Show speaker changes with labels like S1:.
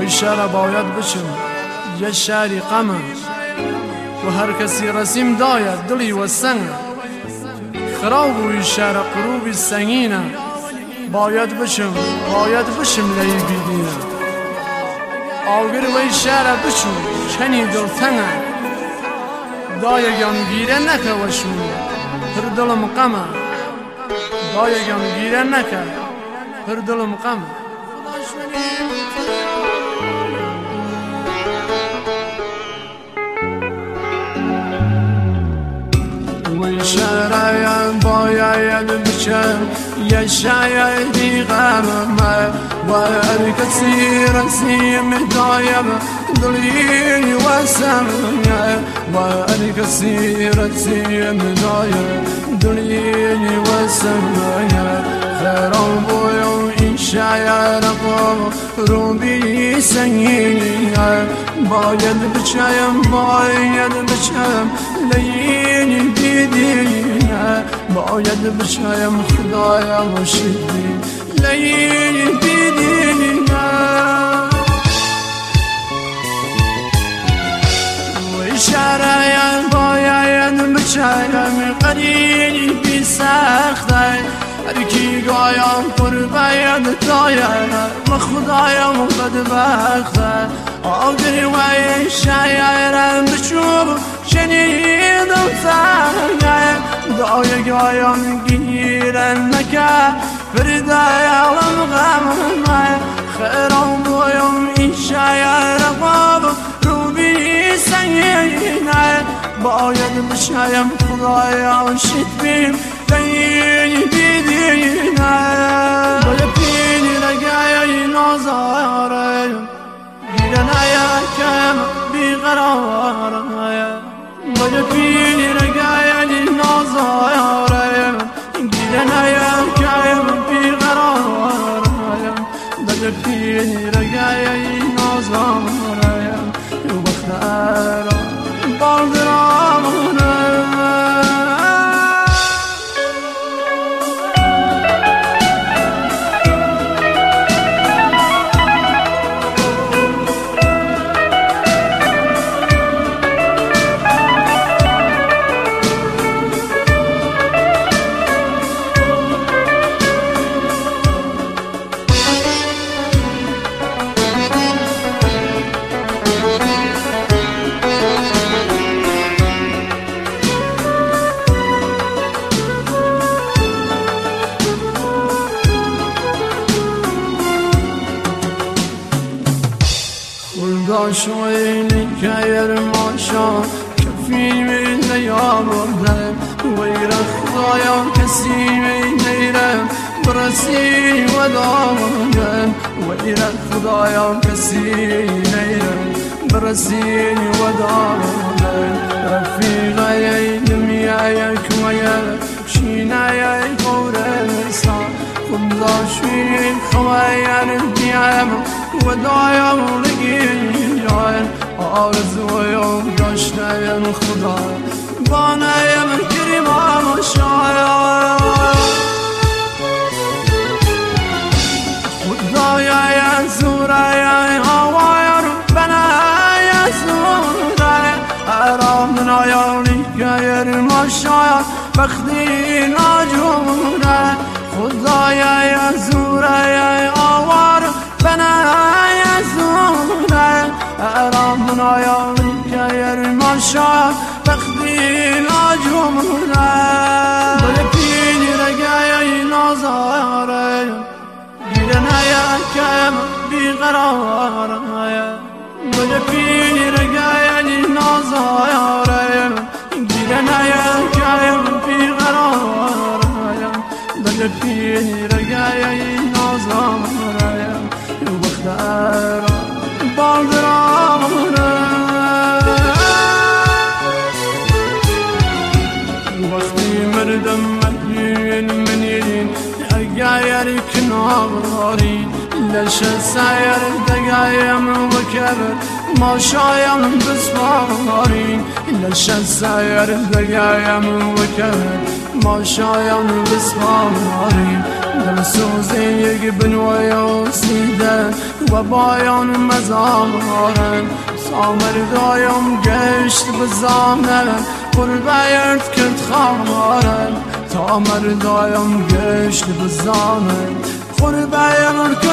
S1: وی شهر باید بچم یه شهری غمه و هر کسی رسیم داید دلی و سنگ خراب وی شهر قروبی سنگینه باید بچم لی بیدینه آوگر وی شهر بچم کنی دل تنگه دایگان گیره نکه وشمون هر دلم غمه دایگان گیره نکه هر دلم غمه وی شهر باید بچم یه شهری غمه و هر کسی رسیم دایم دلی و سنگه و هر کسی رسیم دایم دلی و سنگه خیرم بویم این شهر روبی سنگینه باید بچم لیلی بیدینه باید بچم خدایا مشدی لیلی بیدینه وی شهر باید بچم قریبی سخته هر کی گایم قرباید داید و خدایم بدبخته آگر وی شهرم بچوب شنیدم سنگه دایگایم گیرن نکه فردایالم غمه خیرم بویم این شهر قاب روبی سنگینه باید بشایم خدایا شدبیم لیلی بیدینه باید پینی رگای نازاره گیرن کم بیقراره باید پینی رگای نازاره گیرن کم بیقراره باید پینی رگای نازاره وقت بالدرامونه شويني كاير ماشا كفي من ليام وردم وير خدايا كسي من نيرم برسي ودامم وير خدايا كسي نيرم برسي ودامم رفيقي دميايا كويا شينايا كورسا خدا شوي خوايا نديام ودايم لقيان آرزویم داشتم خدا بانایم کریمم شاید خدایا زورای هوای بنای زورای آرام نیاری که ماشاید بختی نجوره خدایا زورای هوای بنای زورای آرام نیاری که ماشاید بختی نجوره بلپینی رگای نازاره گیرنایا کم بیقراره بلپینی رگای نازاره گیرنایا کم بیقراره بلپینی رگای نازاره وقت بالدرامونه وقتی مردم من یدین اگر کناری لش سایر دقایم و کبر ما شایم بسپاری لش سایر دقایم و کبر ما شایم بسپاری دل سوزین یک بنویا سیدن و بایان مزامارن سامر دایم گشت بزامن قربیرد کرد خامارن تامر دایم گشت بزامن قربیرد